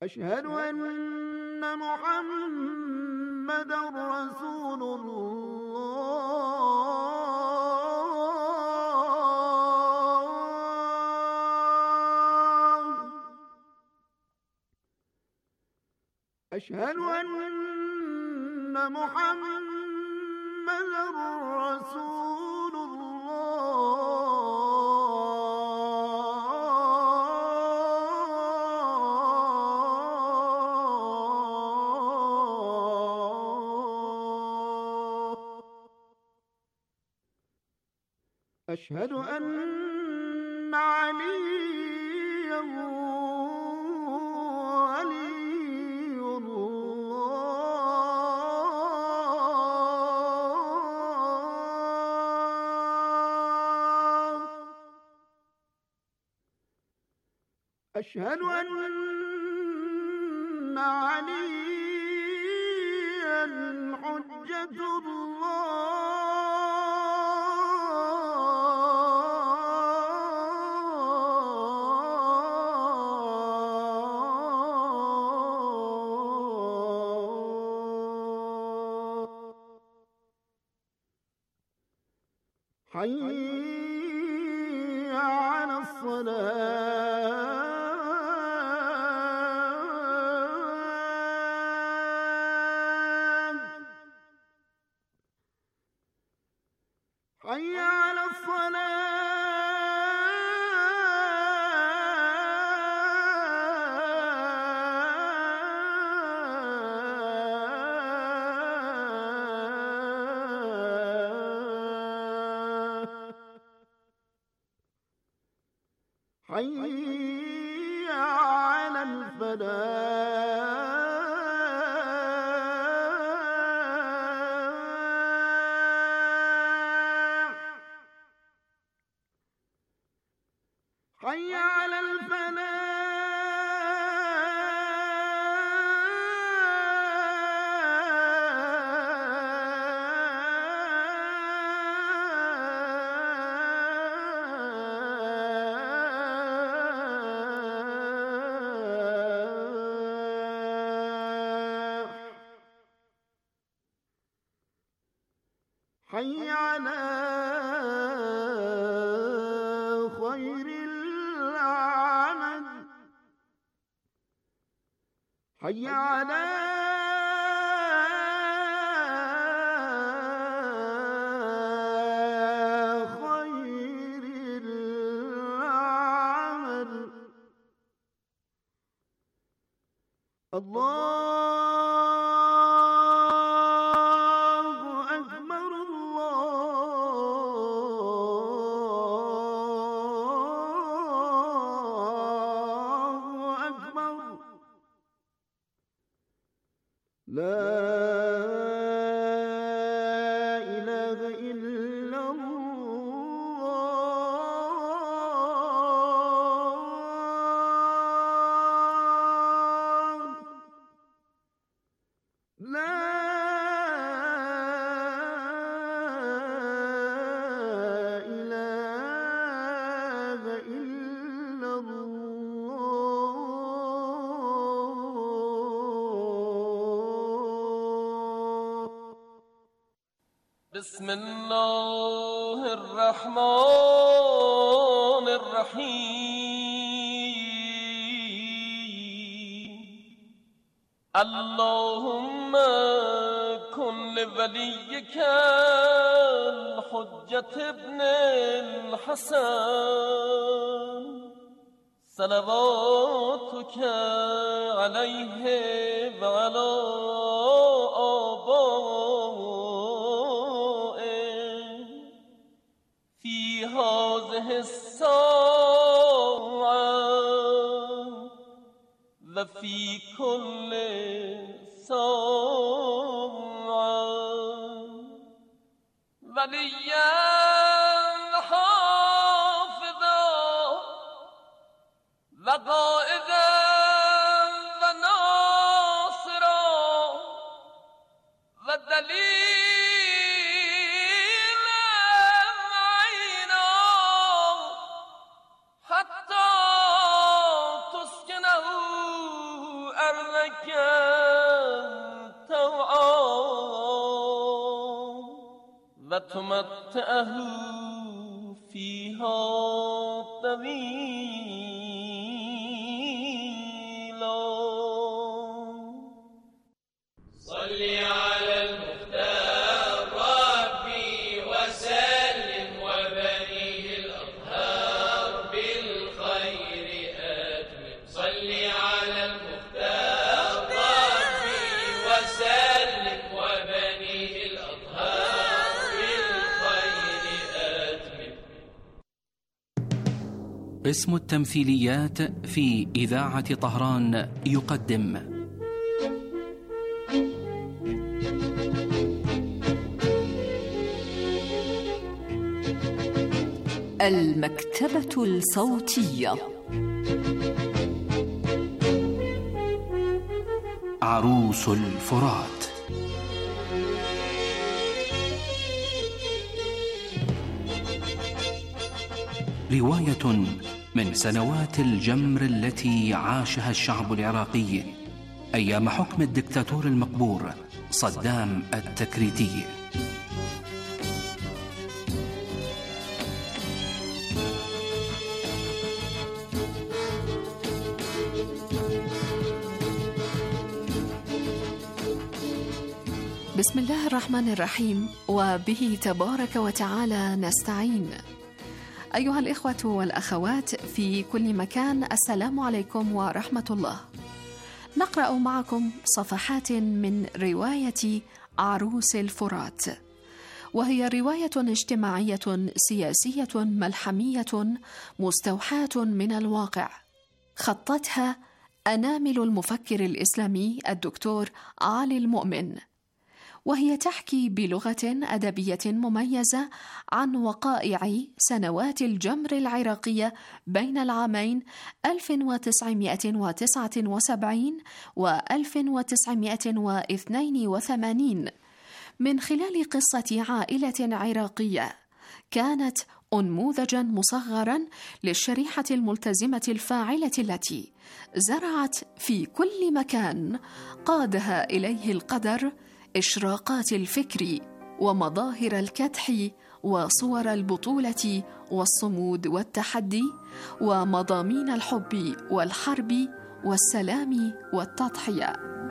أشهد أن محمدا رسول الله. أشهد أن محمدا رسول الله. أشهد أن عليا ولي الله. أشهد أن عليا حجة الله. حي على الصلاة. حي على حي على الفلاح. حي على حي على خير العمل. حي على خير العمل. الله أكبر الله أكبر. لا إله إلا الله. لا إله إلا الله. بسم الله الرحمن الرحيم. اللهم كن لوليك الحجة ابن الحسن صلواتك عليه وعلى آبائه في هذه الساعة وفي كل ساعة وليا حافظا وقائدا وناصرا ودليلا عينا حتى تسكنه وتمتعه فيها طويلا. صل على المختار ربي وسلم وبنيه الأطهار بالخير أتمم. صل على المختار ربي وسلم وبنيه الأطهار بالخير أتمم. اسم التمثيليات في إذاعة طهران يقدم المكتبة الصوتية. عروس الفرات. رواية من سنوات الجمر التي عاشها الشعب العراقي أيام حكم الدكتاتور المقبور صدام التكريتي. بسم الله الرحمن الرحيم، وبه تبارك وتعالى نستعين. أيها الإخوة والأخوات في كل مكان، السلام عليكم ورحمة الله. نقرأ معكم صفحات من رواية عروس الفرات، وهي رواية اجتماعية سياسية ملحمية مستوحاة من الواقع، خطتها أنامل المفكر الإسلامي الدكتور علي المؤمن، وهي تحكي بلغة أدبية مميزة عن وقائع سنوات الجمر العراقية بين العامين 1979 و 1982 من خلال قصة عائلة عراقية كانت أنموذجاً مصغراً للشريحة الملتزمة الفاعلة التي زرعت في كل مكان قادها إليه القدر إشراقات الفكر ومظاهر الكدح وصور البطولة والصمود والتحدي ومضامين الحب والحرب والسلام والتضحية.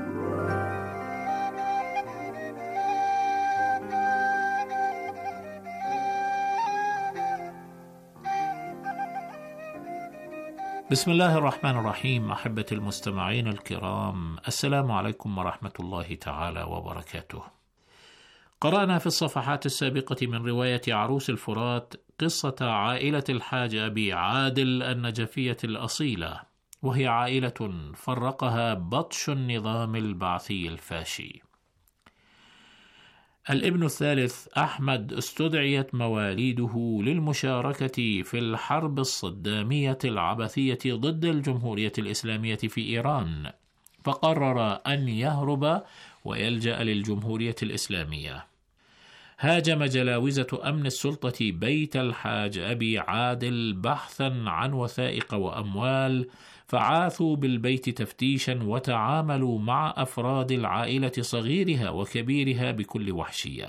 بسم الله الرحمن الرحيم. أحبتي المستمعين الكرام، السلام عليكم ورحمة الله تعالى وبركاته. قرأنا في الصفحات السابقة من رواية عروس الفرات قصة عائلة الحاج أبي عادل النجفية الأصيلة، وهي عائلة فرقها بطش النظام البعثي الفاشي. الابن الثالث أحمد استدعيت مواليده للمشاركة في الحرب الصدامية العبثية ضد الجمهورية الإسلامية في إيران، فقرر أن يهرب ويلجأ للجمهورية الإسلامية. هاجم جلاوزة أمن السلطة بيت الحاج أبي عادل بحثا عن وثائق وأموال، فعاثوا بالبيت تفتيشا وتعاملوا مع أفراد العائلة صغيرها وكبيرها بكل وحشية.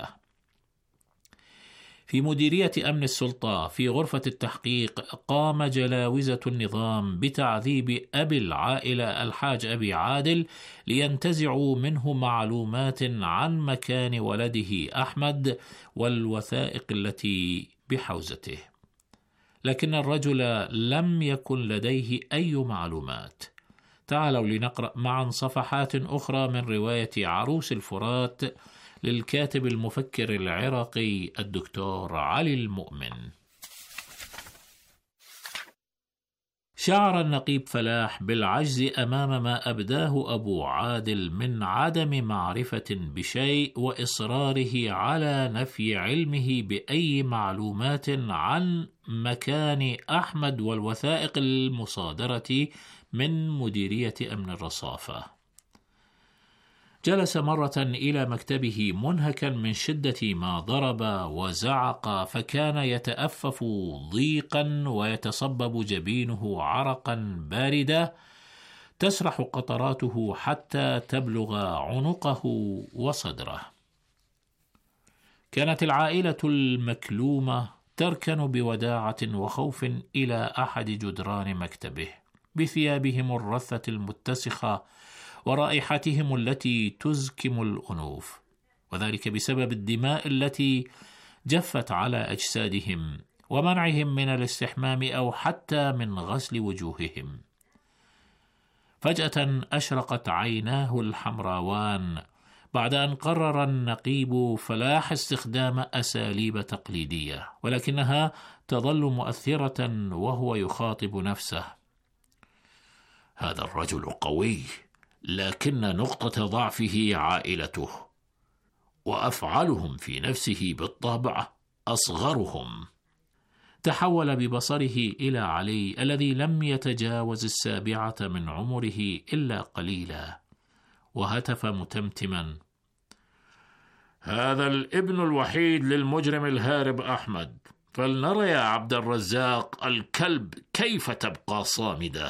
في مديرية أمن السلطة في غرفة التحقيق قام جلاوزة النظام بتعذيب أبي العائلة الحاج أبي عادل لينتزعوا منه معلومات عن مكان ولده أحمد والوثائق التي بحوزته، لكن الرجل لم يكن لديه أي معلومات. تعالوا لنقرأ معا صفحات أخرى من رواية عروس الفرات للكاتب المفكر العراقي الدكتور علي المؤمن. شعر النقيب فلاح بالعجز أمام ما أبداه أبو عادل من عدم معرفة بشيء وإصراره على نفي علمه بأي معلومات عن مكان أحمد والوثائق المصادرة من مديرية أمن الرصافة. جلس مرة إلى مكتبه منهكا من شدة ما ضرب وزعق، فكان يتأفف ضيقا ويتصبب جبينه عرقا باردا تسرح قطراته حتى تبلغ عنقه وصدره. كانت العائلة المكلومة تركن بوداعة وخوف إلى أحد جدران مكتبه بثيابهم الرثة المتسخة ورائحتهم التي تزكم الأنوف، وذلك بسبب الدماء التي جفت على أجسادهم ومنعهم من الاستحمام أو حتى من غسل وجوههم. فجأة أشرقت عيناه الحمراوان بعد أن قرر النقيب فلاح استخدام أساليب تقليدية، ولكنها تظل مؤثرة وهو يخاطب نفسه: هذا الرجل قوي، لكن نقطة ضعفه عائلته، وأفعالهم في نفسه بالطبع أصغرهم. تحول ببصره إلى علي الذي لم يتجاوز 7 من عمره إلا قليلا، وهتف متمتما: هذا الابن الوحيد للمجرم الهارب أحمد، فلنرى يا عبد الرزاق الكلب كيف تبقى صامدة.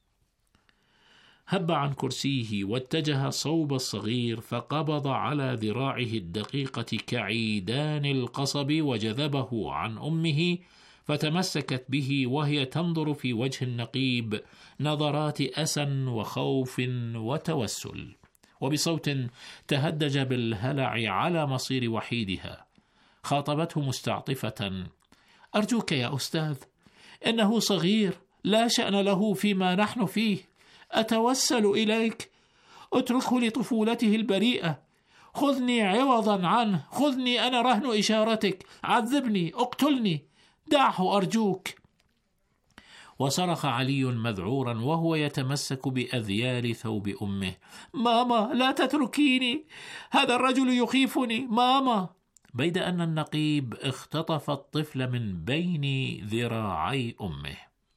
هب عن كرسيه واتجه صوب الصغير، فقبض على ذراعه الدقيقة كعيدان القصب وجذبه عن أمه، فتمسكت به وهي تنظر في وجه النقيب نظرات أسى وخوف وتوسل، وبصوت تهدج بالهلع على مصير وحيدها خاطبته مستعطفة: أرجوك يا أستاذ، إنه صغير لا شأن له فيما نحن فيه، أتوسل إليك، اتركه لطفولته البريئة، خذني عوضا عنه، خذني أنا رهن إشارتك، عذبني، اقتلني، دعه أرجوك. وصرخ علي مذعورا وهو يتمسك بأذيال ثوب أمه: ماما لا تتركيني، هذا الرجل يخيفني، ماما. بيد أن النقيب اختطف الطفل من بين ذراعي أمه.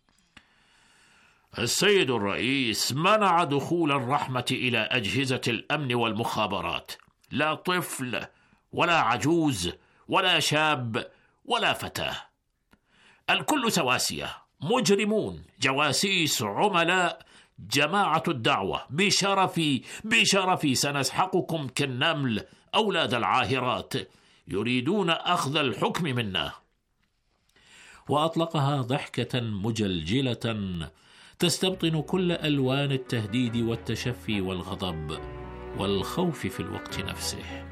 السيد الرئيس منع دخول الرحمة إلى أجهزة الأمن والمخابرات، لا طفل ولا عجوز ولا شاب ولا فتاة، الكل سواسية، مجرمون، جواسيس، عملاء، جماعة الدعوة، بشرفي سنسحقكم كالنمل أولاد العاهرات، يريدون أخذ الحكم منا. وأطلقها ضحكة مجلجلة تستبطن كل ألوان التهديد والتشفي والغضب والخوف في الوقت نفسه.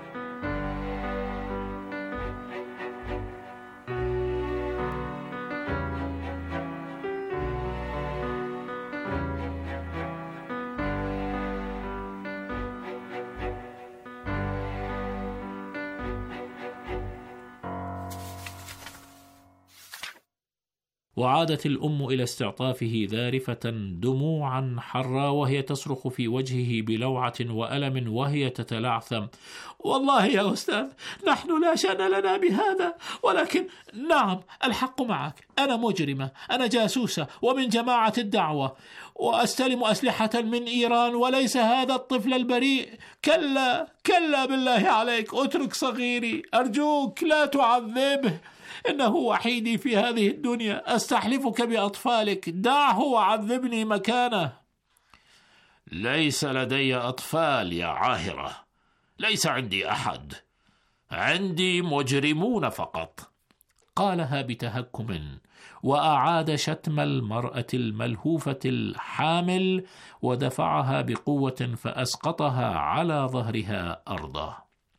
وعادت الأم إلى استعطافه ذارفة دموعا حرا وهي تصرخ في وجهه بلوعة وألم وهي تتلعثم: والله يا أستاذ، نحن لا شأن لنا بهذا، ولكن نعم الحق معك، أنا مجرمة، أنا جاسوسة ومن جماعة الدعوة، وأستلم أسلحة من إيران، وليس هذا الطفل البريء. كلا بالله عليك، اترك صغيري أرجوك، لا تعذبه، إنه وحيدي في هذه الدنيا، أستحلفك بأطفالك، دعه وعذبني مكانه. ليس لدي أطفال يا عاهرة، ليس عندي أحد، عندي مجرمون فقط، قالها بتهكم، وأعاد شتم المرأة الملهوفة الحامل ودفعها بقوة فأسقطها على ظهرها أرضا،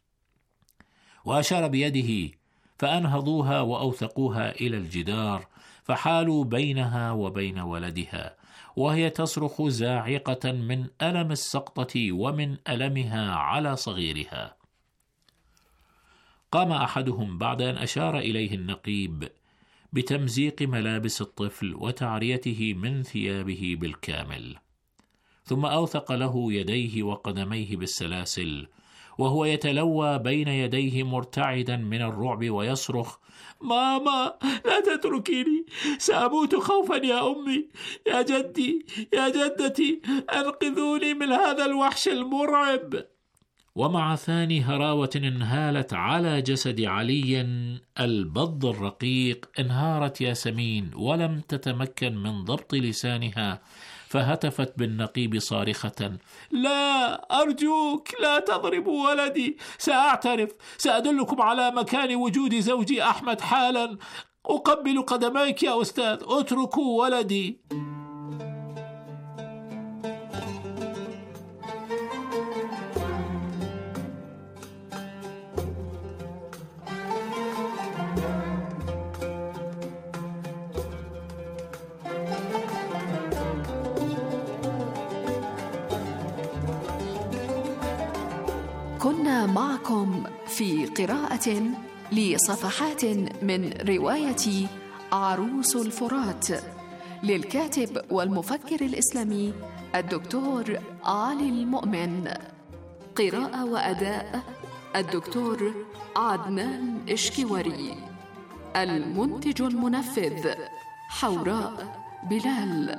وأشار بيده فأنهضوها وأوثقوها إلى الجدار، فحالوا بينها وبين ولدها وهي تصرخ زاعقة من ألم السقطة ومن ألمها على صغيرها. قام أحدهم بعد أن أشار إليه النقيب بتمزيق ملابس الطفل وتعريته من ثيابه بالكامل، ثم أوثق له يديه وقدميه بالسلاسل وهو يتلوى بين يديه مرتعدا من الرعب ويصرخ: ماما لا تتركيني، سأموت خوفا يا أمي، يا جدي، يا جدتي، أنقذوني من هذا الوحش المرعب. ومع ثاني هراوة انهالت على جسد علي البض الرقيق انهارت ياسمين ولم تتمكن من ضبط لسانها فهتفت بالنقيب صارخة: لا، أرجوك لا تضربوا ولدي، سأعترف، سأدلكم على مكان وجود زوجي أحمد حالا، أقبل قدميك يا أستاذ، اتركوا ولدي. كنا معكم في قراءة لصفحات من رواية عروس الفرات للكاتب والمفكر الإسلامي الدكتور علي المؤمن. قراءة وأداء الدكتور عدنان إشكيوري. المنتج المنفذ حوراء بلال.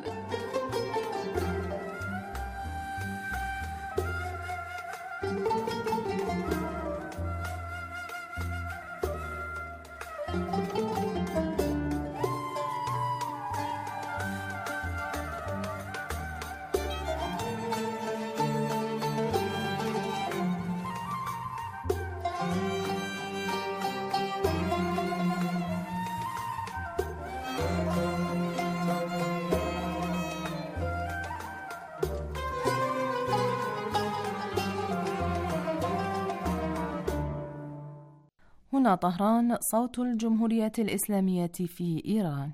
هنا طهران، صوت الجمهورية الإسلامية في إيران.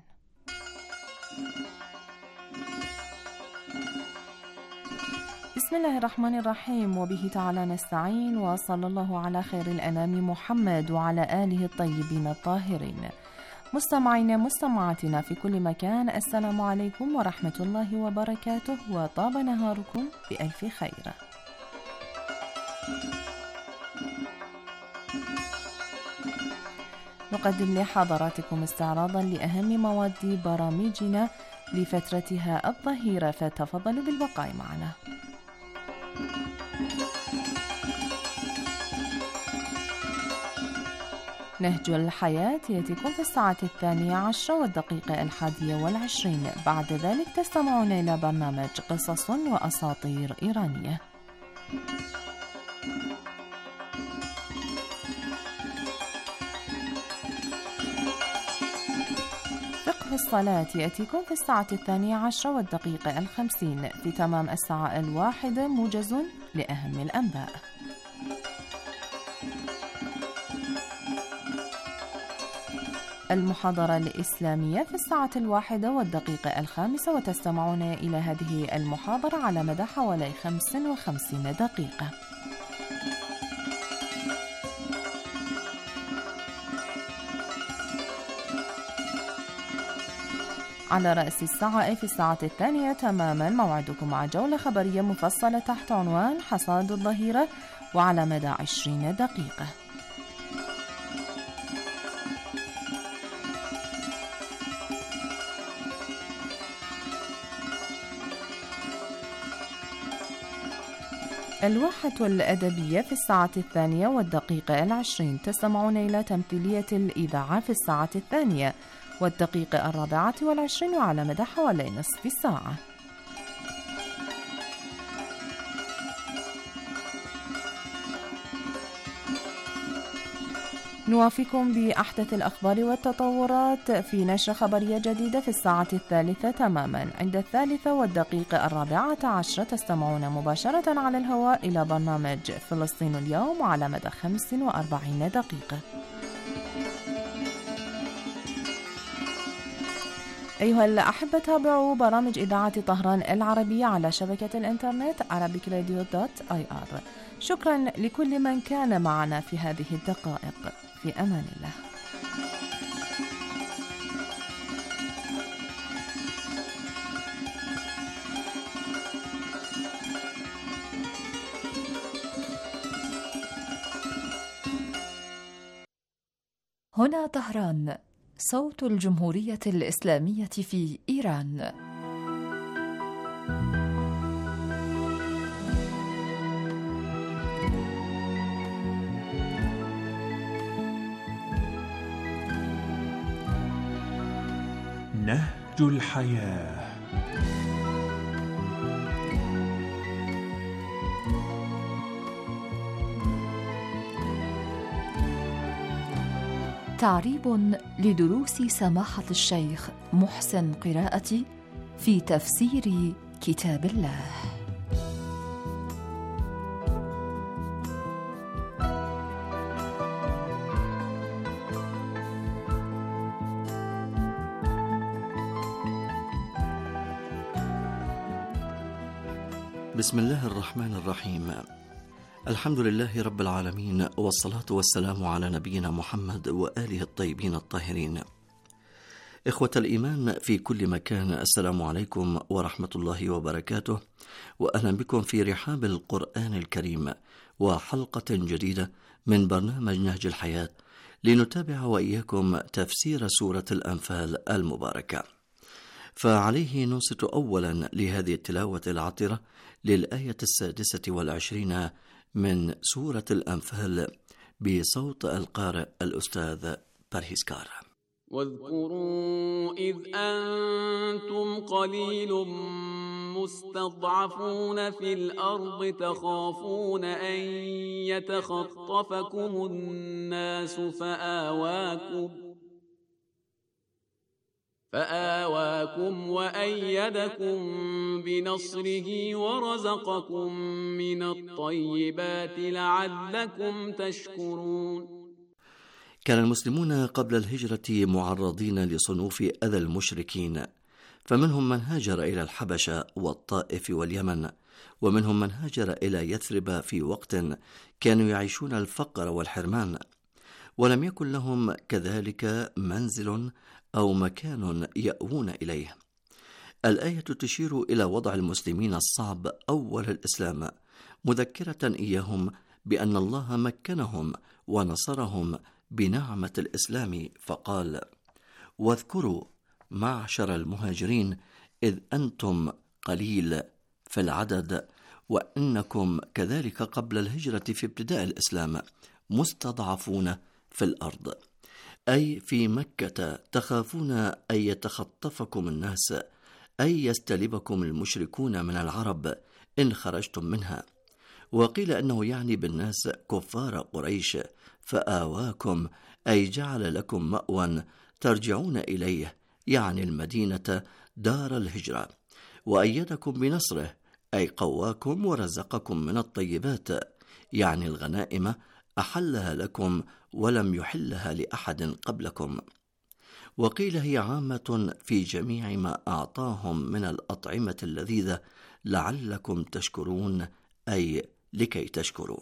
بسم الله الرحمن الرحيم، وبه تعالى نستعين، وصلى الله على خير الأنام محمد وعلى آله الطيبين الطاهرين. مستمعين مستمعاتنا في كل مكان، السلام عليكم ورحمة الله وبركاته، وطاب نهاركم بألف خير. نقدم لحضراتكم استعراضا لأهم مواد برامجنا لفترتها الظهيرة، فتفضلوا بالبقاء معنا. نهج الحياة يأتيكم في الساعة 12:01 بعد ذلك تستمعون إلى برنامج قصص وأساطير إيرانية. فقه الصلاة يأتيكم في الساعة 12:50 في تمام الساعة 1 موجز لأهم الأنباء. المحاضرة الإسلامية في الساعة 1:05 وتستمعون إلى هذه المحاضرة على مدى حوالي 55 دقيقة. على رأس الساعة في الساعة 2 تماما موعدكم مع جولة خبرية مفصلة تحت عنوان حصاد الظهيرة وعلى مدى 20 دقيقة. الواحة الأدبية في الساعة 2:20 تستمعون إلى تمثيلية الإذاعة في الساعة 2:24 وعلى مدى حوالي نصف ساعة. نوافيكم بأحدث الأخبار والتطورات في نشرة خبرية جديدة في الساعة 3 تماما. عند 3:14 تستمعون مباشرة على الهواء إلى برنامج فلسطين اليوم على مدى 45 دقيقة. أيها الأحبة، تابعوا برامج إذاعة طهران العربية على شبكة الإنترنت arabicradio.ir. شكرا لكل من كان معنا في هذه الدقائق. في أمان الله. هنا طهران، صوت الجمهورية الإسلامية في إيران. نهج الحياة. تعريب لدروس سماحة الشيخ محسن قراءتي في تفسير كتاب الله. بسم الله الرحمن الرحيم. الحمد لله رب العالمين، والصلاة والسلام على نبينا محمد وآله الطيبين الطاهرين. إخوة الإيمان في كل مكان، السلام عليكم ورحمة الله وبركاته، وأهلا بكم في رحاب القرآن الكريم وحلقة جديدة من برنامج نهج الحياة، لنتابع وإياكم تفسير سورة الأنفال المباركة. فعليه ننصت أولا لهذه التلاوة العطرة للآية 26 من سورة الأنفال بصوت القارئ الأستاذ برهيسكار. واذكروا إذ أنتم قليل مستضعفون في الأرض تخافون أن يتخطفكم الناس فآواكم وأيدكم بنصره ورزقكم من الطيبات لعلكم تشكرون. كان المسلمون قبل الهجرة معرضين لصنوف أذى المشركين، فمنهم من هاجر إلى الحبشة والطائف واليمن، ومنهم من هاجر إلى يثرب في وقت كانوا يعيشون الفقر والحرمان، ولم يكن لهم كذلك منزل أو مكان يأوون إليه. الآية تشير إلى وضع المسلمين الصعب أول الإسلام، مذكرة إياهم بأن الله مكنهم ونصرهم بنعمة الإسلام، فقال: واذكروا معشر المهاجرين إذ أنتم قليل في العدد، وإنكم كذلك قبل الهجرة في ابتداء الإسلام مستضعفون في الأرض، أي في مكة، تخافون أن يتخطفكم الناس، أي يستلبكم المشركون من العرب إن خرجتم منها. وقيل أنه يعني بالناس كفار قريش، فآواكم أي جعل لكم مأوى ترجعون إليه، يعني المدينة دار الهجرة، وأيدكم بنصره أي قواكم ورزقكم من الطيبات، يعني الغنائم أحلها لكم ولم يحلها لأحد قبلكم. وقيل هي عامة في جميع ما أعطاهم من الأطعمة اللذيذة لعلكم تشكرون، أي لكي تشكروا.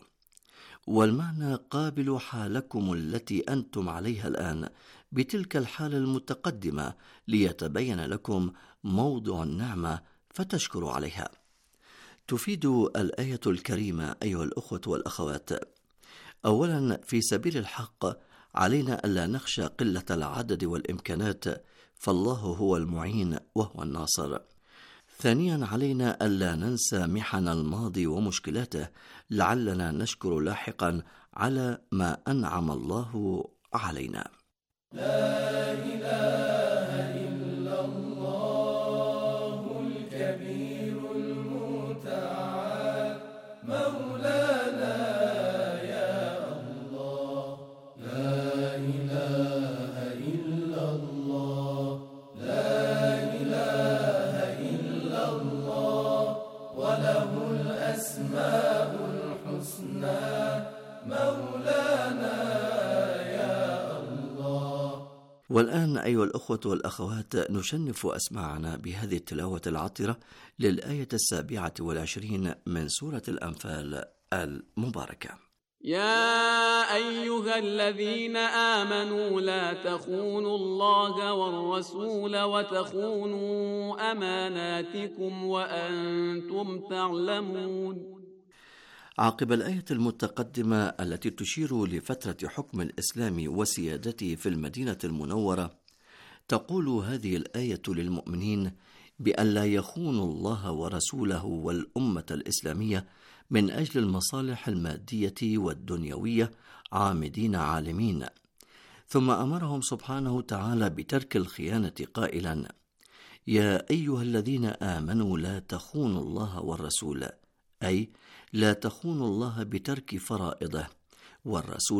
والمعنى قابل حالكم التي أنتم عليها الآن بتلك الحالة المتقدمة، ليتبين لكم موضع النعمة فتشكروا عليها. تفيد الآية الكريمة أيها الأخوة والأخوات: أولا، في سبيل الحق علينا ألا نخشى قلة العدد والإمكانات، فالله هو المعين وهو الناصر. ثانيا، علينا ألا ننسى محن الماضي ومشكلاته، لعلنا نشكر لاحقا على ما أنعم الله علينا. لا إله إلا الله الكبير المتعال مولانا والآن أيها الأخوة والأخوات، نشنف أسماعنا بهذه التلاوة العطرة للآية 27 من سورة الأنفال المباركة. يا أيها الذين آمنوا لا تخونوا الله والرسول وتخونوا أماناتكم وأنتم تعلمون. عقب الآية المتقدمة التي تشير لفترة حكم الإسلام وسيادته في المدينة المنورة، تقول هذه الآية للمؤمنين بأن لا يخونوا الله ورسوله والأمة الإسلامية من أجل المصالح المادية والدنيوية، عامدين عالمين. ثم أمرهم سبحانه تعالى بترك الخيانة قائلا: يا أيها الذين آمنوا لا تخونوا الله والرسول، أي لا تخونوا الله بترك فرائضه، والرسول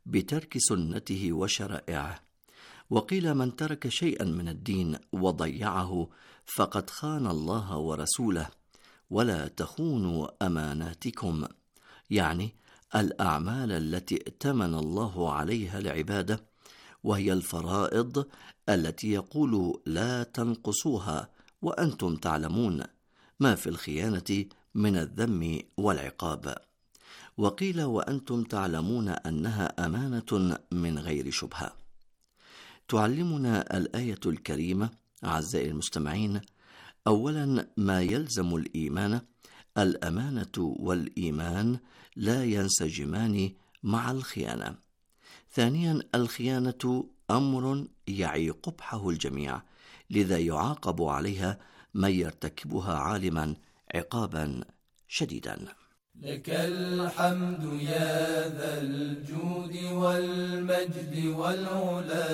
بترك سنته وشرائعه. وقيل من ترك شيئا من الدين وضيعه فقد خان الله ورسوله. ولا تخونوا أماناتكم، يعني الأعمال التي ائتمن الله عليها العبادة، وهي الفرائض التي يقول لا تنقصوها وأنتم تعلمون ما في الخيانة من الذم والعقاب. وقيل وأنتم تعلمون أنها أمانة من غير شبهة. تعلمنا الآية الكريمة أعزائي المستمعين أولا ما يلزم الإيمان. الأمانة والإيمان لا ينسجمان مع الخيانة. ثانيا الخيانة أمر يعي قبحه الجميع، لذا يعاقب عليها من يرتكبها عالما عقابا شديدا. لك الحمد يا ذا الجود والمجد والعلا،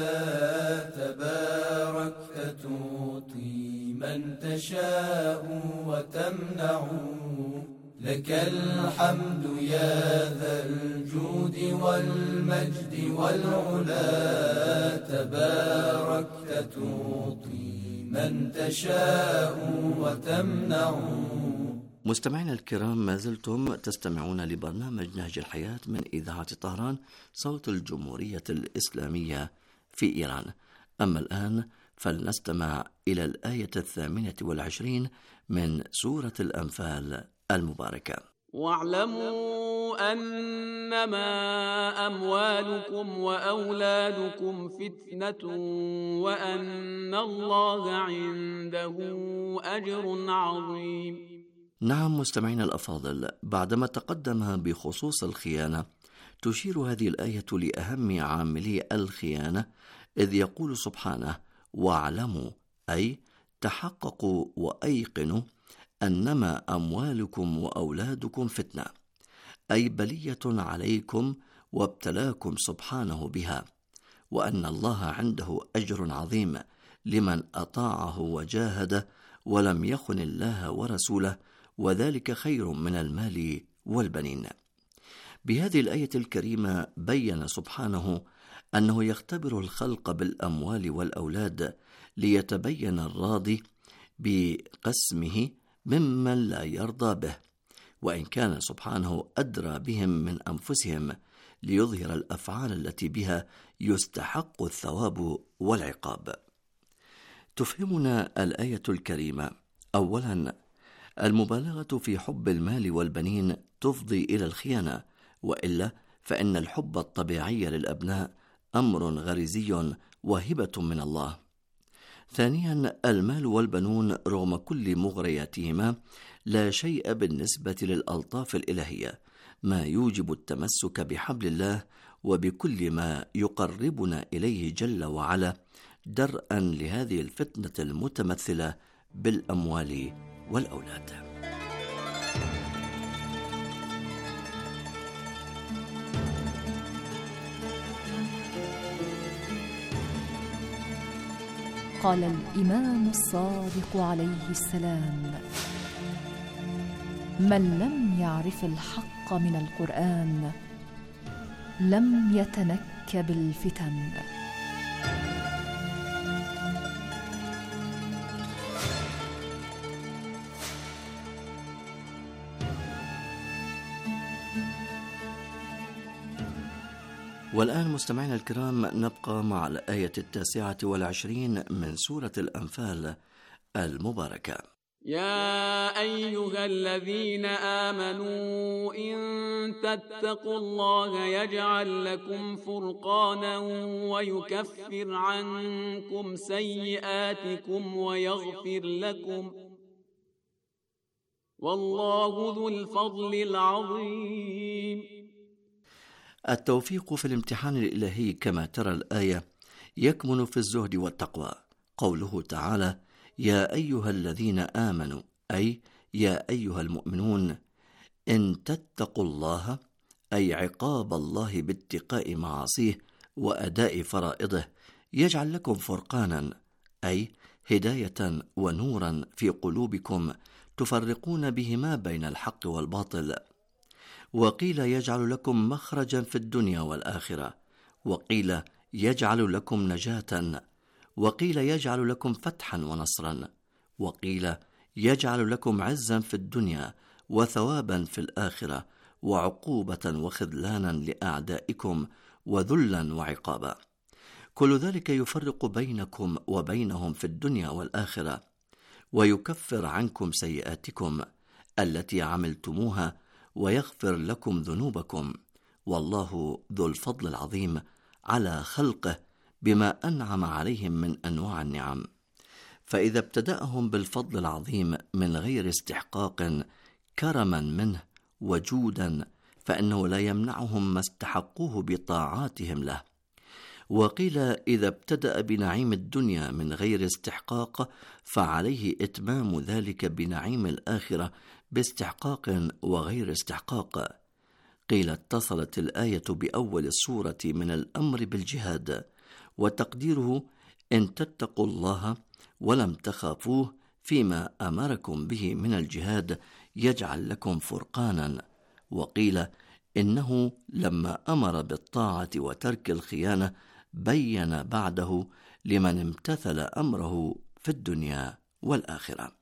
تباركت تعطي من تشاء وتمنع. لك الحمد يا ذا الجود والمجد والعلا، تباركت تعطي من تشاء وتمنع. مستمعينا الكرام، ما زلتم تستمعون لبرنامج نهج الحياة من إذاعة طهران صوت الجمهورية الإسلامية في إيران. أما الآن فلنستمع إلى الآية 28 من سورة الأنفال المباركة. واعلموا أنما أموالكم وأولادكم فتنة وأن الله عنده أجر عظيم. نعم مستمعين الأفاضل، بعدما تقدم بخصوص الخيانة تشير هذه الآية لأهم عاملي الخيانة، إذ يقول سبحانه: واعلموا، أي تحققوا وأيقنوا أنما أموالكم وأولادكم فتنة، أي بلية عليكم وابتلاكم سبحانه بها، وأن الله عنده أجر عظيم لمن أطاعه وجاهد ولم يخن الله ورسوله، وذلك خير من المال والبنين. بهذه الآية الكريمة بين سبحانه أنه يختبر الخلق بالأموال والأولاد ليتبين الراضي بقسمه ممن لا يرضى به، وإن كان سبحانه أدرى بهم من أنفسهم، ليظهر الأفعال التي بها يستحق الثواب والعقاب. تفهمنا الآية الكريمة أولا المبالغة في حب المال والبنين تفضي إلى الخيانة، وإلا فإن الحب الطبيعي للأبناء أمر غريزي وهبة من الله. ثانيا المال والبنون رغم كل مغرياتهما لا شيء بالنسبة للألطاف الإلهية، ما يوجب التمسك بحبل الله وبكل ما يقربنا إليه جل وعلا، درءا لهذه الفتنة المتمثلة بالأموال والأولاد. قال الإمام الصادق عليه السلام: من لم يعرف الحق من القرآن لم يتنكب الفتن. والآن مستمعينا الكرام نبقى مع الآية 29 من سورة الأنفال المباركة. يا أيها الذين آمنوا إن تتقوا الله يجعل لكم فرقانا ويكفر عنكم سيئاتكم ويغفر لكم، والله ذو الفضل العظيم. التوفيق في الامتحان الإلهي كما ترى الآية يكمن في الزهد والتقوى. قوله تعالى: يا أيها الذين آمنوا، أي يا أيها المؤمنون، إن تتقوا الله، أي عقاب الله باتقاء معاصيه وأداء فرائضه، يجعل لكم فرقانا، أي هداية ونورا في قلوبكم تفرقون بهما بين الحق والباطل. وقيل يجعل لكم مخرجا في الدنيا والآخرة، وقيل يجعل لكم نجاة، وقيل يجعل لكم فتحا ونصرا، وقيل يجعل لكم عزا في الدنيا وثوابا في الآخرة وعقوبة وخذلانا لأعدائكم وذلا وعقابا. كل ذلك يفرق بينكم وبينهم في الدنيا والآخرة، ويكفر عنكم سيئاتكم التي عملتموها ويغفر لكم ذنوبكم، والله ذو الفضل العظيم على خلقه بما أنعم عليهم من أنواع النعم. فإذا ابتدأهم بالفضل العظيم من غير استحقاق كرما منه وجودا، فإنه لا يمنعهم ما استحقوه بطاعاتهم له. وقيل إذا ابتدأ بنعيم الدنيا من غير استحقاق، فعليه إتمام ذلك بنعيم الآخرة باستحقاق وغير استحقاق. قيل اتصلت الآية بأول السورة من الأمر بالجهاد، وتقديره إن تتقوا الله ولم تخافوه فيما أمركم به من الجهاد يجعل لكم فرقانا. وقيل إنه لما أمر بالطاعة وترك الخيانة بين بعده لمن امتثل أمره في الدنيا والآخرة.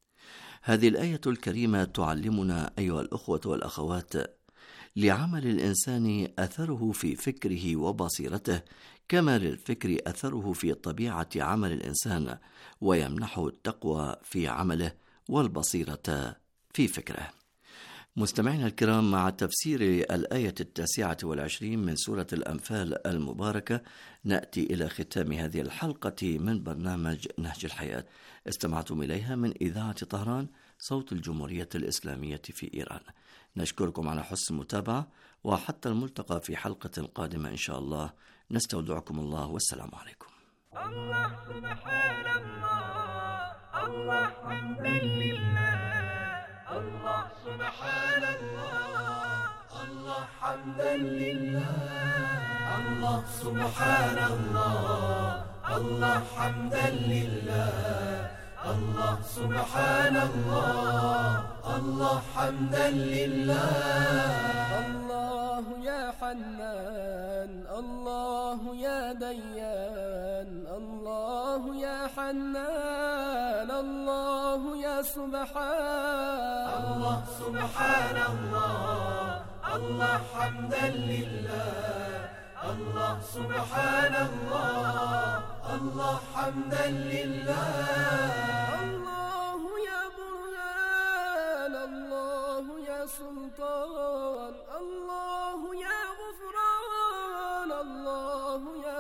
هذه الآية الكريمة تعلمنا أيها الأخوة والأخوات لعمل الإنسان أثره في فكره وبصيرته، كما للفكر أثره في طبيعة عمل الإنسان، ويمنحه التقوى في عمله والبصيرة في فكره. مستمعينا الكرام، مع تفسير الآية 29 من سورة الأنفال المباركة نأتي إلى ختام هذه الحلقة من برنامج نهج الحياة. استمعتم إليها من إذاعة طهران، صوت الجمهورية الإسلامية في إيران. نشكركم على حسن المتابعة، وحتى الملتقى في حلقة قادمة إن شاء الله. نستودعكم الله، والسلام عليكم. الله سبحان الله، الله حمدا لله، الله سبحان الله، الله حمدا لله، الله سبحان الله، الله حمدا لله، الله سبحان الله، الله حمدا لله. الله يا حنان، الله يا ديان، الله يا حنان، الله يا سبحان، الله سبحان الله، الله حمدا لله، الله سبحان الله، الله حمدا لله. الله يا برهان، الله يا سلطان، الله يا غفران، الله يا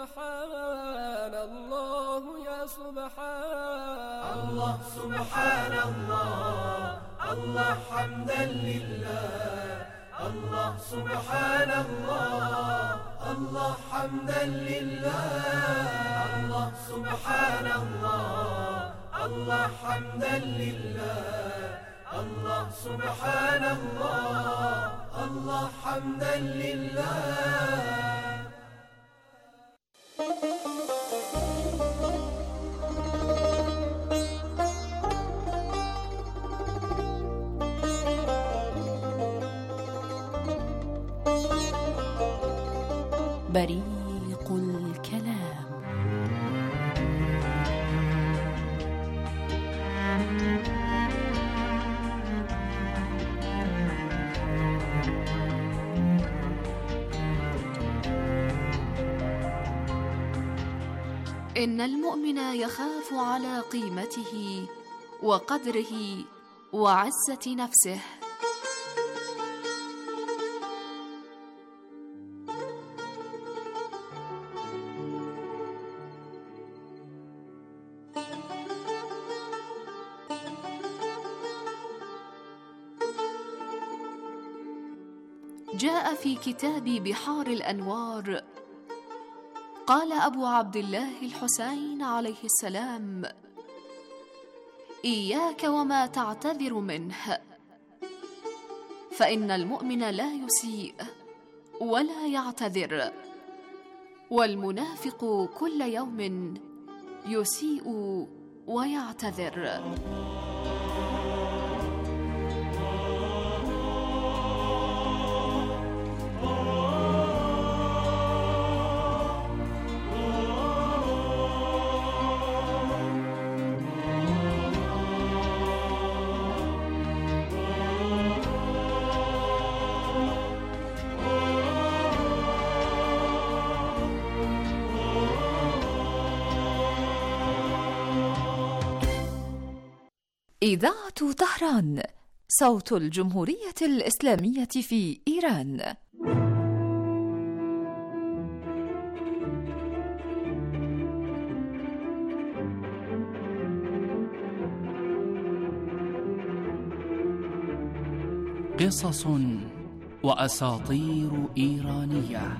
سبحان، الله يا سبحان، الله سبحان الله، الله حمدا لله، الله سبحان الله، الله حمدا لله، الله سبحان الله، الله حمدا لله، الله سبحان الله، الله حمدا لله. بريق الكلام. إن المؤمن يخاف على قيمته وقدره وعزة نفسه. جاء في كتاب بحار الأنوار، قال أبو عبد الله الحسين عليه السلام: إياك وما تعتذر منه، فإن المؤمن لا يسيء ولا يعتذر، والمنافق كل يوم يسيء ويعتذر. إذاعة طهران، صوت الجمهورية الإسلامية في إيران. قصص وأساطير إيرانية.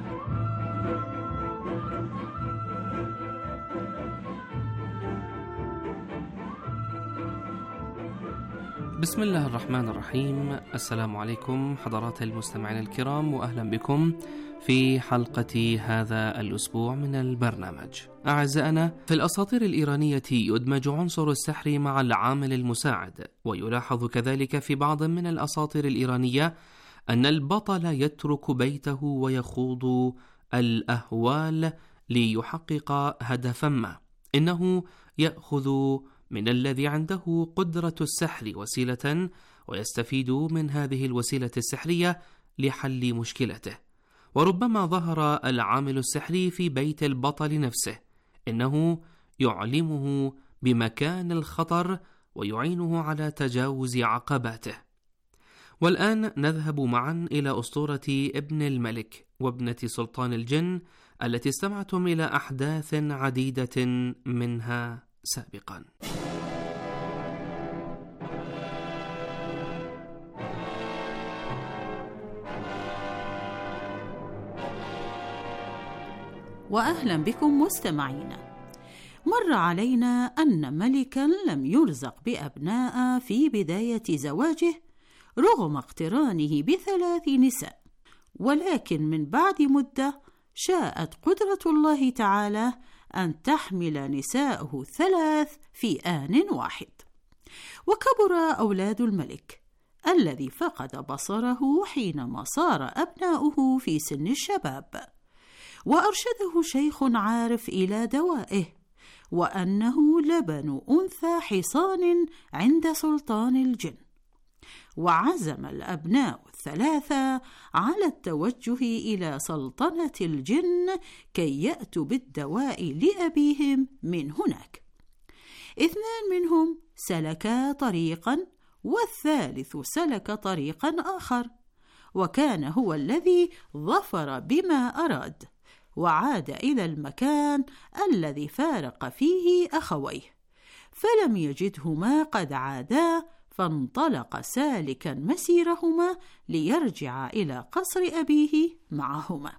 بسم الله الرحمن الرحيم. السلام عليكم حضرات المستمعين الكرام، وأهلا بكم في حلقة هذا الأسبوع من البرنامج. أعزائنا، في الأساطير الإيرانية يدمج عنصر السحر مع العامل المساعد، ويلاحظ كذلك في بعض من الأساطير الإيرانية أن البطل يترك بيته ويخوض الأهوال ليحقق هدفا ما. إنه يأخذ من الذي عنده قدرة السحر وسيلة، ويستفيد من هذه الوسيلة السحرية لحل مشكلته. وربما ظهر العامل السحري في بيت البطل نفسه، إنه يعلمه بمكان الخطر ويعينه على تجاوز عقباته. والآن نذهب معا إلى أسطورة ابن الملك وابنة سلطان الجن التي استمعتم إلى أحداث عديدة منها سابقا. وأهلا بكم مستمعينا. مر علينا أن ملكا لم يرزق بأبناء في بداية زواجه رغم اقترانه ب3 نساء، ولكن من بعد مدة شاءت قدرة الله تعالى أن تحمل نساءه 3 في آن واحد. وكبر أولاد الملك الذي فقد بصره حينما صار أبناؤه في سن الشباب، وأرشده شيخ عارف إلى دوائه، وأنه لبن أنثى حصان عند سلطان الجن. وعزم الأبناء 3 على التوجه إلى سلطنة الجن كي يأتوا بالدواء لأبيهم من هناك. 2 منهم سلكا طريقا، والثالث سلك طريقا آخر، وكان هو الذي ظفر بما أراد، وعاد إلى المكان الذي فارق فيه أخويه، فلم يجدهما قد عادا، فانطلق سالكا مسيرهما ليرجع إلى قصر أبيه معهما.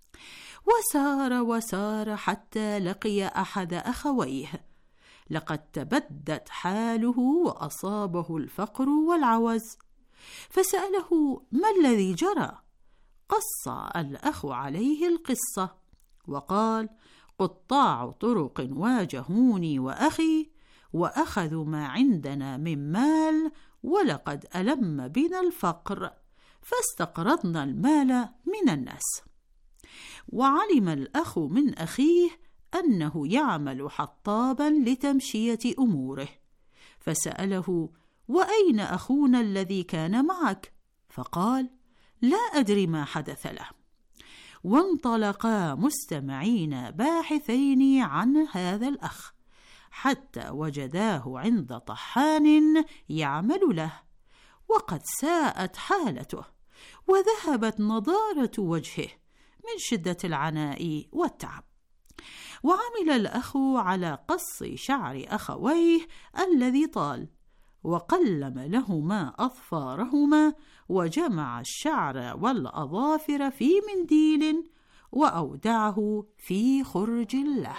وسار حتى لقي أحد أخويه لقد تبدت حاله وأصابه الفقر والعوز، فسأله ما الذي جرى. قص الأخ عليه القصة وقال: قطاع طرق واجهوني وأخي وأخذوا ما عندنا من مال، ولقد ألم بنا الفقر فاستقرضنا المال من الناس. وعلم الأخ من أخيه أنه يعمل حطابا لتمشية أموره، فسأله: وأين أخونا الذي كان معك؟ فقال: لا أدري ما حدث له. وانطلقا مستمعين باحثين عن هذا الأخ حتى وجداه عند طحان يعمل له، وقد ساءت حالته وذهبت نضارة وجهه من شدة العناء والتعب. وعمل الأخ على قص شعر أخويه الذي طال، وقلم لهما أظفارهما، وجمع الشعر والأظافر في منديل وأودعه في خرج له.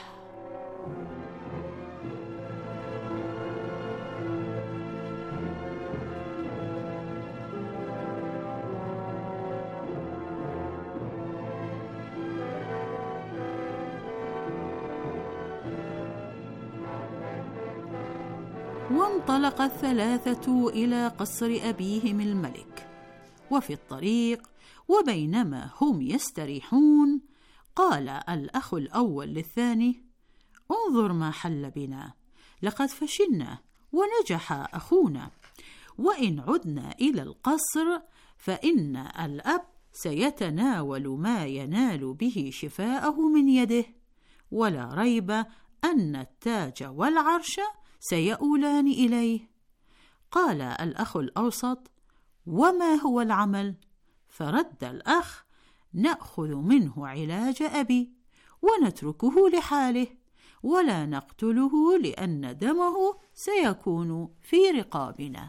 وانطلق 3 إلى قصر أبيهم الملك. وفي الطريق وبينما هم يستريحون قال الأخ الأول للثاني: انظر ما حل بنا، لقد فشلنا ونجح أخونا، وإن عدنا إلى القصر فإن الأب سيتناول ما ينال به شفاءه من يده، ولا ريب أن التاج والعرش سيؤولان إليه. قال الأخ الأوسط: وما هو العمل؟ فرد الأخ: نأخذ منه علاج أبي ونتركه لحاله، ولا نقتله لأن دمه سيكون في رقابنا.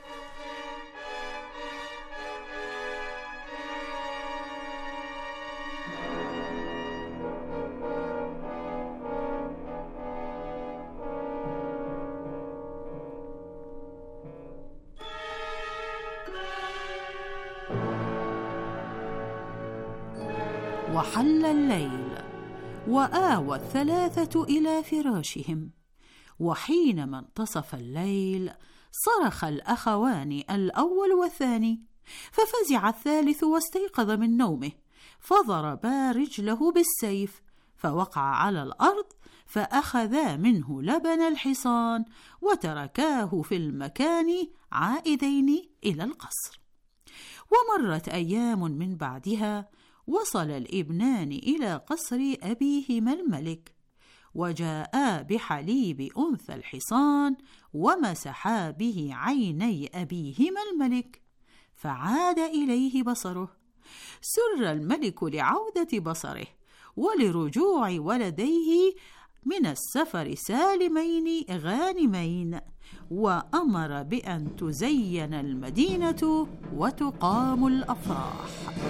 وحل الليل، وآوى الثلاثة إلى فراشهم، وحينما انتصف الليل صرخ الأخوان الأول والثاني، ففزع الثالث واستيقظ من نومه، فضربا رجله بالسيف فوقع على الأرض، فأخذا منه لبن الحصان وتركاه في المكان عائدين إلى القصر. ومرت أيام من بعدها، وصل الابنان إلى قصر أبيهما الملك، وجاءا بحليب أنثى الحصان ومسحا به عيني أبيهما الملك، فعاد إليه بصره. سر الملك لعودة بصره ولرجوع ولديه من السفر سالمين غانمين، وأمر بأن تزين المدينة وتقام الأفراح.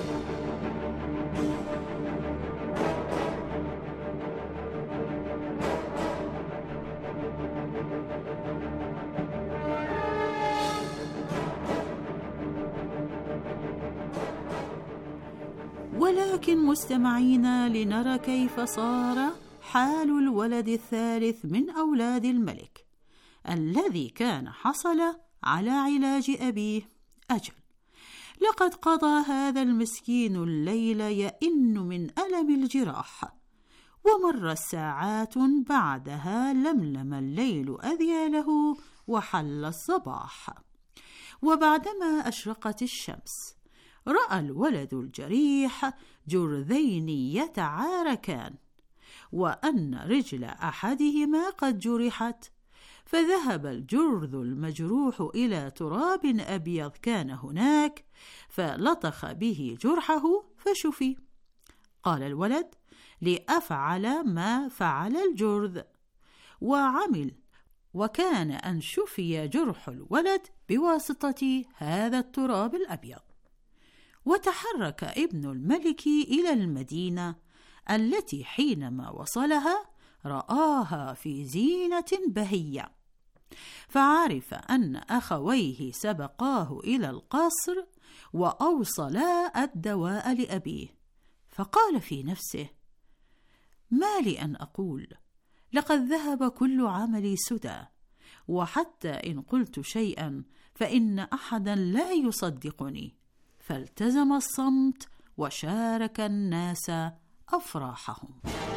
ولكن مستمعين لنرى كيف صار حال الولد الثالث من أولاد الملك الذي كان حصل على علاج أبيه. أجل، لقد قضى هذا المسكين الليل يئن من ألم الجراح، ومر الساعات بعدها لملم الليل أذياله وحل الصباح. وبعدما أشرقت الشمس، رأى الولد الجريح جرذين يتعاركان، وأن رجل أحدهما قد جرحت، فذهب الجرذ المجروح إلى تراب أبيض كان هناك، فلطخ به جرحه فشفي. قال الولد: لأفعل ما فعل الجرذ، وعمل، وكان أن شفي جرح الولد بواسطة هذا التراب الأبيض. وتحرك ابن الملك إلى المدينة التي حينما وصلها رآها في زينة بهية، فعرف أن أخويه سبقاه إلى القصر وأوصلا الدواء لأبيه، فقال في نفسه: ما لي أن أقول؟ لقد ذهب كل عملي سدى، وحتى إن قلت شيئا فإن أحدا لا يصدقني. فالتزم الصمت وشارك الناس أفراحهم.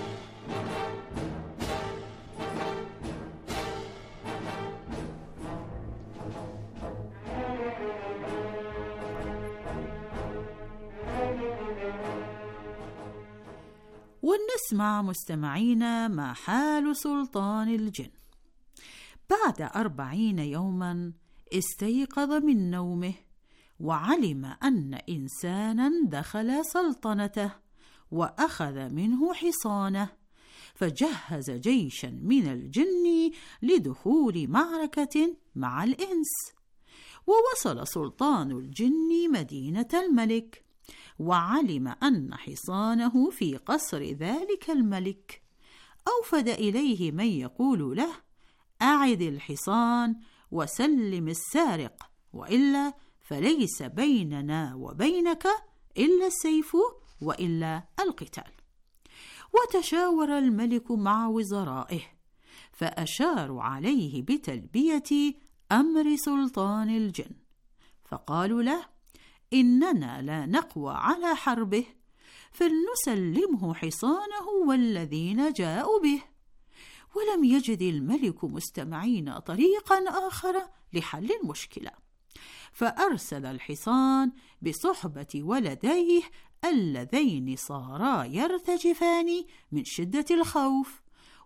ولنسمع مستمعين ما حال سلطان الجن. بعد 40 يوما استيقظ من نومه، وعلم أن إنسانا دخل سلطنته وأخذ منه حصانه، فجهز جيشا من الجن لدخول معركة مع الإنس. ووصل سلطان الجن مدينة الملك، وعلم أن حصانه في قصر ذلك الملك. أوفد إليه من يقول له: أعد الحصان وسلم السارق، وإلا فليس بيننا وبينك إلا السيف وإلا القتال. وتشاور الملك مع وزرائه، فأشاروا عليه بتلبية أمر سلطان الجن، فقالوا له: إننا لا نقوى على حربه، فلنسلمه حصانه والذين جاءوا به. ولم يجد الملك مستمعين طريقا آخر لحل المشكلة، فأرسل الحصان بصحبة ولديه اللذين صارا يرتجفان من شدة الخوف،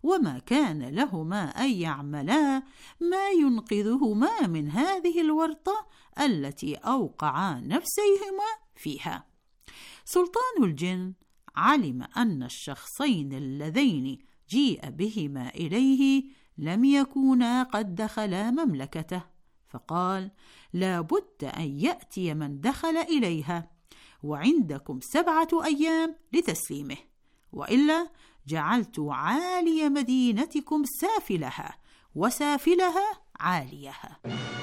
وما كان لهما أن يعملا ما ينقذهما من هذه الورطة التي أوقعا نفسيهما فيها. سلطان الجن علم أن الشخصين اللذين جيء بهما إليه لم يكونا قد دخلا مملكته، فقال: لا بد أن يأتي من دخل إليها، وعندكم 7 أيام لتسليمه، وإلا جعلت عالي مدينتكم سافلها وسافلها عاليها.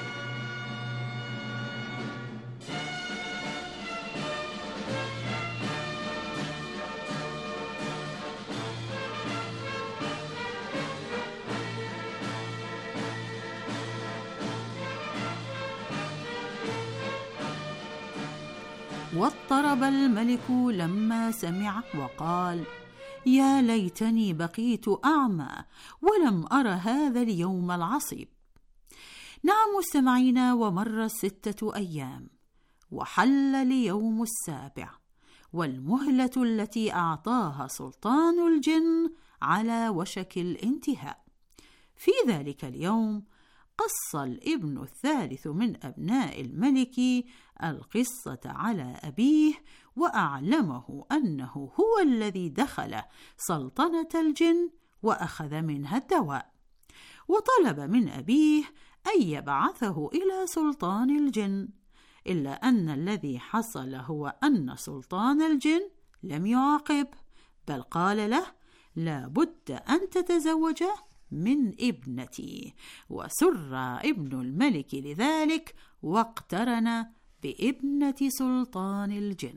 واضطرب الملك لما سمع وقال: يا ليتني بقيت أعمى ولم أر هذا اليوم العصيب. نعم مستمعينا، ومر 6 أيام وحل اليوم 7، والمهلة التي أعطاها سلطان الجن على وشك الانتهاء. في ذلك اليوم قص الابن الثالث من أبناء الملك القصة على أبيه، وأعلمه أنه هو الذي دخل سلطنة الجن وأخذ منها الدواء، وطلب من أبيه أن يبعثه إلى سلطان الجن، إلا أن الذي حصل هو أن سلطان الجن لم يعاقب، بل قال له: لا بد أن تتزوج من ابنتي. وسر ابن الملك لذلك واقترن بابنة سلطان الجن.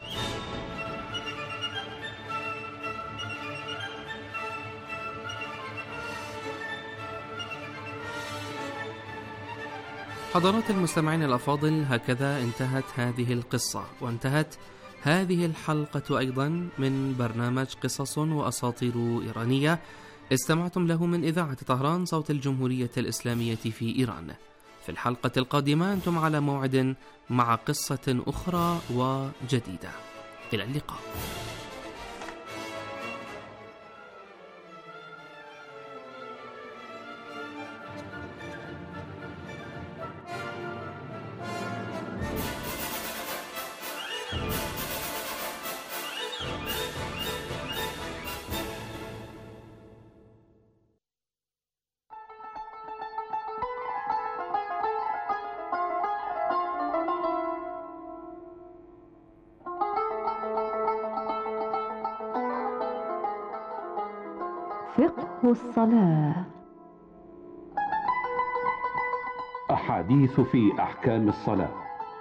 حضرات المستمعين الأفاضل، هكذا انتهت هذه القصة، وانتهت هذه الحلقة أيضا من برنامج قصص وأساطير إيرانية استمعتم له من إذاعة طهران صوت الجمهورية الإسلامية في إيران. في الحلقة القادمة أنتم على موعد مع قصة أخرى وجديدة. إلى اللقاء. فقه الصلاة. أحاديث في أحكام الصلاة.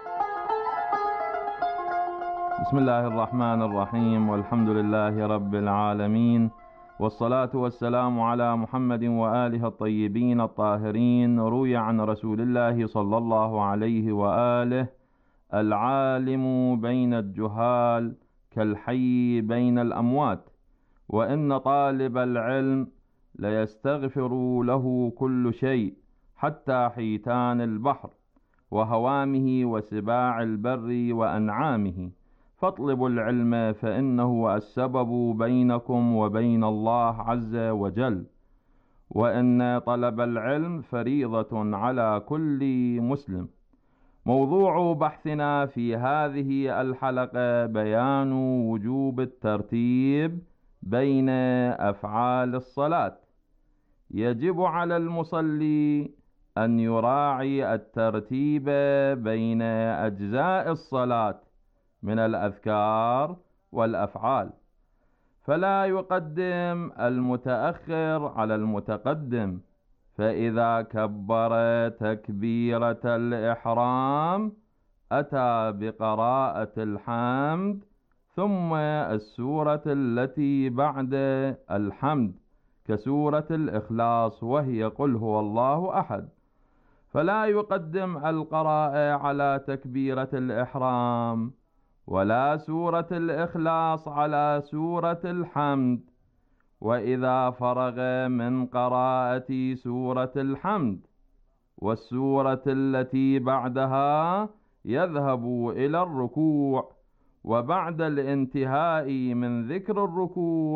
بسم الله الرحمن الرحيم، والحمد لله رب العالمين، والصلاة والسلام على محمد وآله الطيبين الطاهرين. روي عن رسول الله صلى الله عليه وآله: العالم بين الجهال كالحي بين الأموات، وإن طالب العلم ليستغفر له كل شيء حتى حيتان البحر وهوامه وسباع البر وأنعامه، فاطلبوا العلم فإنه السبب بينكم وبين الله عز وجل، وإن طلب العلم فريضة على كل مسلم. موضوع بحثنا في هذه الحلقة بيان وجوب الترتيب بين أفعال الصلاة. يجب على المصلي أن يراعي الترتيب بين أجزاء الصلاة من الأذكار والأفعال، فلا يقدم المتأخر على المتقدم، فإذا كبر تكبيرة الإحرام أتى بقراءة الحمد ثم السورة التي بعد الحمد كسورة الإخلاص، وهي قل هو الله أحد، فلا يقدم القراءة على تكبيرة الإحرام، ولا سورة الإخلاص على سورة الحمد. وإذا فرغ من قراءة سورة الحمد والسورة التي بعدها يذهب إلى الركوع، وبعد الانتهاء من ذكر الركوع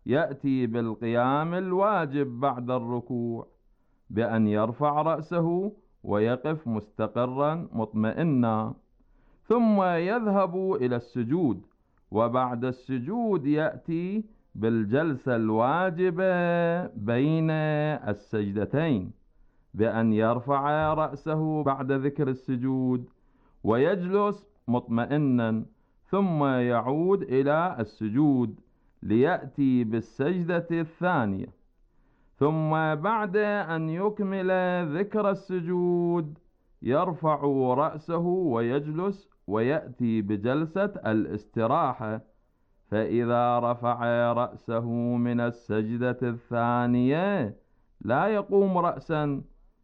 يأتي بالقيام الواجب بعد الركوع بأن يرفع رأسه ويقف مستقرا مطمئنا، ثم يذهب إلى السجود، وبعد السجود يأتي بالجلسة الواجبة بين السجدتين بأن يرفع رأسه بعد ذكر السجود ويجلس مطمئنا، ثم يعود إلى السجود ليأتي بالسجدة الثانية، ثم بعد أن يكمل ذكر السجود يرفع رأسه ويجلس ويأتي بجلسة الاستراحة، فإذا رفع رأسه من السجدة الثانية لا يقوم رأسا،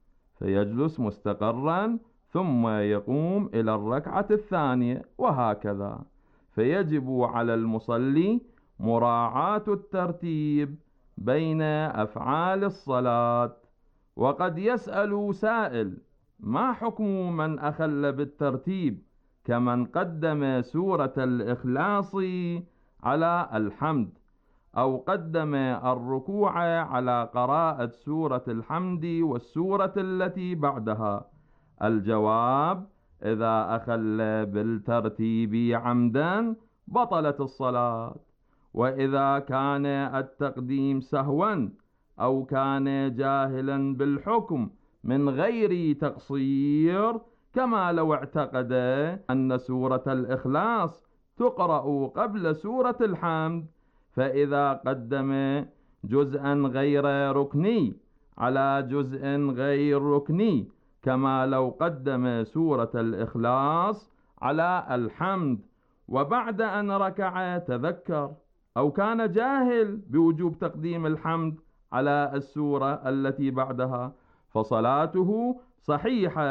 فيجلس مستقرا ثم يقوم إلى الركعة الثانية، وهكذا. فيجب على المصلي مراعاة الترتيب بين أفعال الصلاة. وقد يسأل سائل: ما حكم من أخل بالترتيب كمن قدم سورة الإخلاص على الحمد، أو قدم الركوع على قراءة سورة الحمد والسورة التي بعدها؟ الجواب: إذا أخل بالترتيب عمدا بطلت الصلاة، وإذا كان التقديم سهوا أو كان جاهلا بالحكم من غير تقصير، كما لو اعتقد أن سورة الإخلاص تقرأ قبل سورة الحمد، فإذا قدم جزءا غير ركني على جزء غير ركني، كما لو قدم سورة الإخلاص على الحمد وبعد أن ركع تذكر، أو كان جاهل بوجوب تقديم الحمد على السورة التي بعدها، فصلاته صحيحة.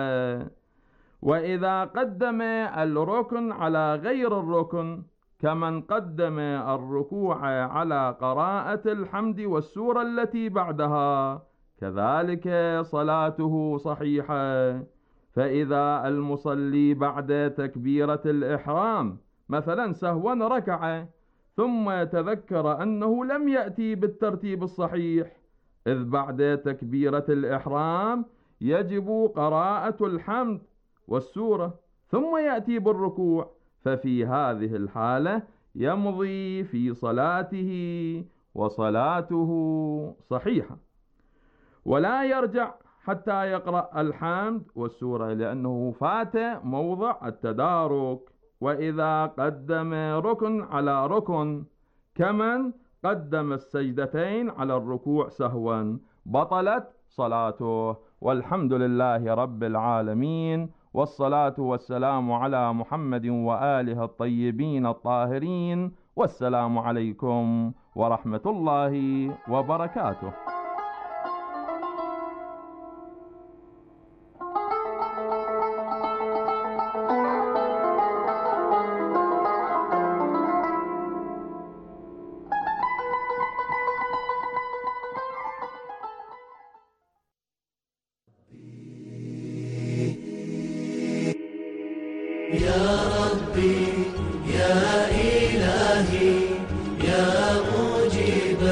وإذا قدم الركن على غير الركن، كمن قدم الركوع على قراءة الحمد والسورة التي بعدها، كذلك صلاته صحيحة. فإذا المصلي بعد تكبيرة الإحرام مثلا سهوا ركع، ثم تذكر أنه لم يأتي بالترتيب الصحيح، إذ بعد تكبيرة الإحرام يجب قراءة الحمد والسورة ثم يأتي بالركوع، ففي هذه الحالة يمضي في صلاته وصلاته صحيحة، ولا يرجع حتى يقرأ الحمد والسورة لأنه فات موضع التدارك. وإذا قدم ركن على ركن، كمن قدم السجدتين على الركوع سهوا، بطلت صلاته. والحمد لله رب العالمين، والصلاة والسلام على محمد وآله الطيبين الطاهرين، والسلام عليكم ورحمة الله وبركاته. يا ربي يا إلهي يا مجيب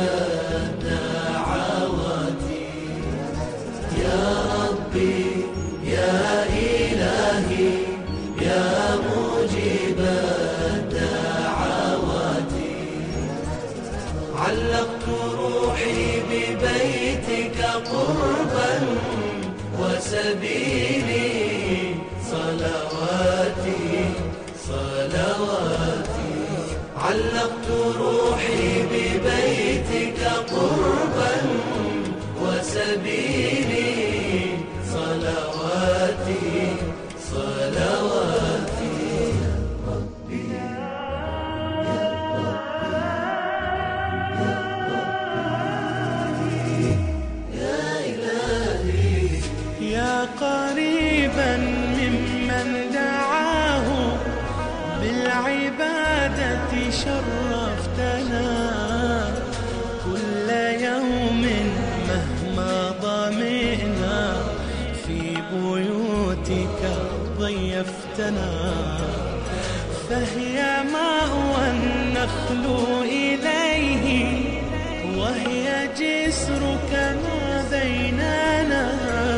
الدعوات، يا ربي يا إلهي يا مجيب الدعوات، علقت روحي ببيتك قربا وسبيلي صلواتي صلواتي، علقت روحي ببيتك قربا وسبيلي صلواتي صلواتي. ربي يا ربي يا إلهي يا قريبا ممن دعاه بالعبادة شرفتنا، كل يوم مهما ضمئنا في بيوتك ضيفتنا، فهي مأوى النخل إليه وهي جسر كما بيننا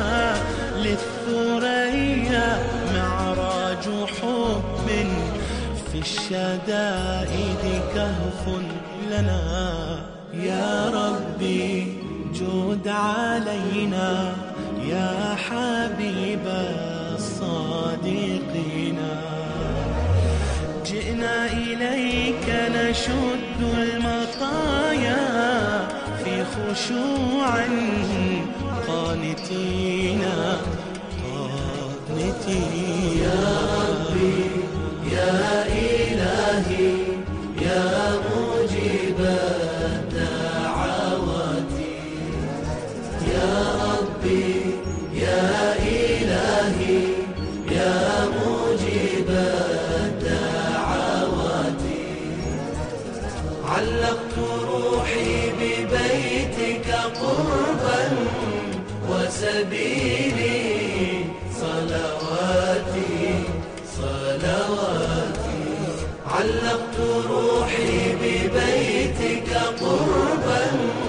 للثريا معراج حب في الشدائد كهف لنا. يا ربي جود علينا يا حبيب الصادقين. جئنا إليك نشد المطايا في خشوع قانتين. يا ربي يا إلهي يا مجيب الدعوات. يا ربي يا إلهي يا مجيب الدعوات. علقت روحي ببيتك قربا وسبيلي صلواتي صلواتي. علقت روحي ببيتك قربا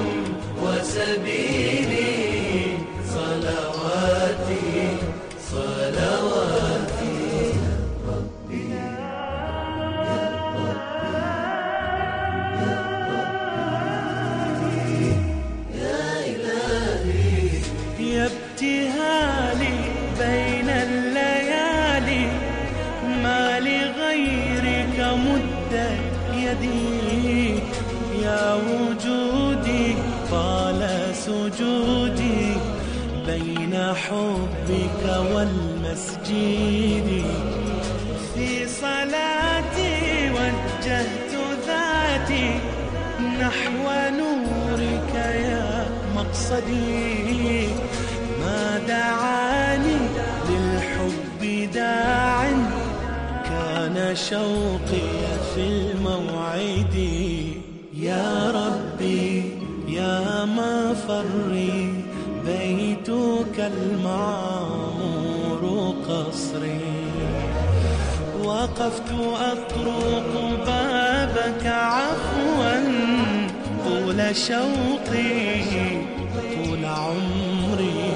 وسبيلي صلواتي صلواتي. ربي يا ربي يا إلهي يا ابتهالي بين الليالي ما لغيرك مدت يدي. يا وجودي طال سجودي بين حبك والمسجد. في صلاتي وجهت ذاتي نحو نورك يا مقصدي. ما دعاني للحب داع كان شوقي في الموعد. يا ربي يا مفري بيتك المعمور قصري. وقفت أطرق بابك عفوا طول شوقي طول عمري.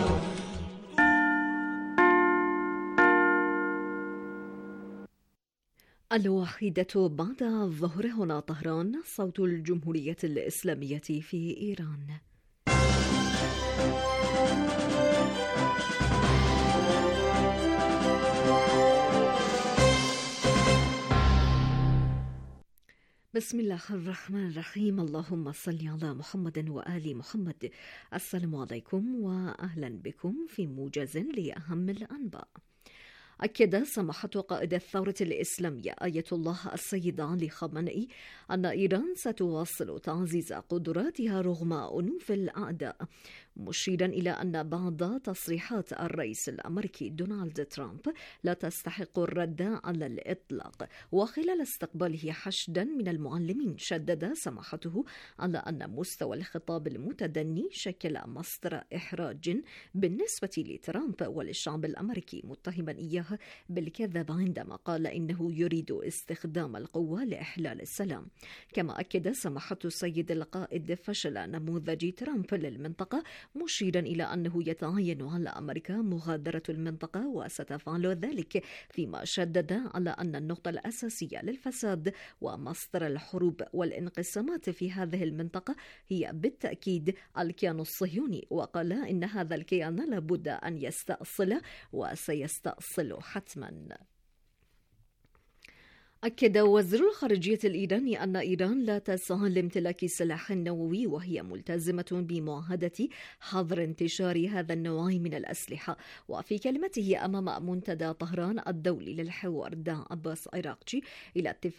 الواحدة بعد الظهر هنا طهران، صوت الجمهورية الإسلامية في إيران. بسم الله الرحمن الرحيم. اللهم صل على محمد وآل محمد. السلام عليكم وأهلا بكم في موجز لأهم الأنباء. أكد سماحة قائد الثورة الإسلامية آية الله السيد علي خامنئي أن إيران ستواصل تعزيز قدراتها رغم أنوف الأعداء، مشيرا إلى أن بعض تصريحات الرئيس الأمريكي دونالد ترامب لا تستحق الرد على الإطلاق. وخلال استقباله حشدا من المعلمين، شدد سماحته على أن مستوى الخطاب المتدني شكل مصدر إحراج بالنسبة لترامب وللشعب الأمريكي، متهما إياه بالكذب عندما قال إنه يريد استخدام القوة لإحلال السلام. كما أكد سماحة السيد القائد فشل نموذج ترامب للمنطقة، مشيرا إلى أنه يتعين على أمريكا مغادرة المنطقة وستفعل ذلك، فيما شدد على أن النقطة الأساسية للفساد ومصدر الحروب والانقسامات في هذه المنطقة هي بالتأكيد الكيان الصهيوني، وقال إن هذا الكيان لابد أن يستأصل وسيستأصل حتما. أكد وزير الخارجية الإيراني أن إيران لا تسعى لامتلاك سلاح نووي، وهي ملتزمة بمعاهدة حظر انتشار هذا النوع من الأسلحة. وفي كلمته أمام منتدى طهران الدولي للحوار، دعا عباس عراقجي إلى اتفاق